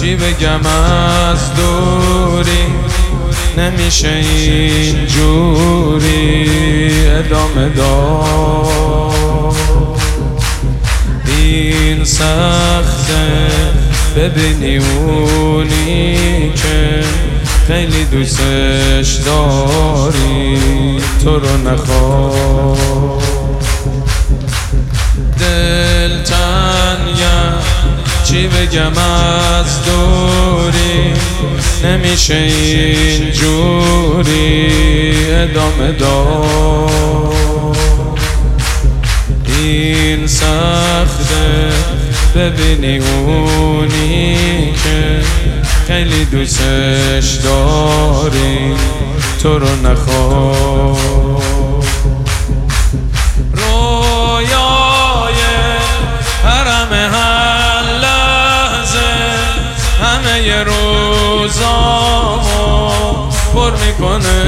چی بگم از دوری، نمیشه اینجوری ادامه داد. این سخته ببینی اونی که خیلی دوستش داری تو رو نخواد. دل تنگم چی بگم از دوری، نمیشه اینجوری ادامه داد. این سخته ببینی اونی که خیلی دوستش داری تو رو نخواد. رویای حرم هر لحظه همه روزامو پر میکنه.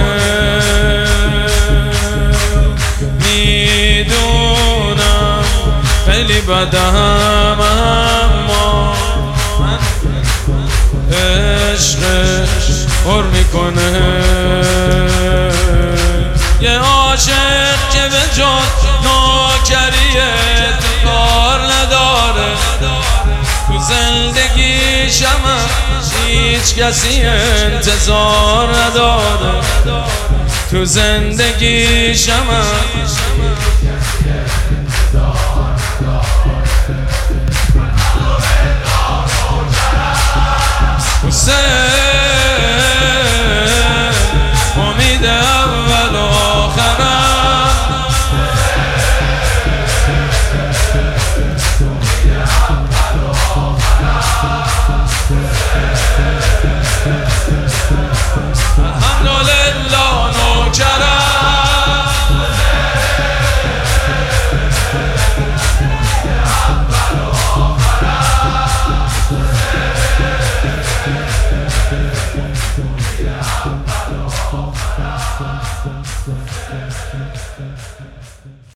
میدونم خیلی بدم اما عشقش پر میکنه. یه عاشق که به جان نوکریه تو کار نداره، تو زندگیشم هیچ کسی انتظار نداره. تو زندگیشم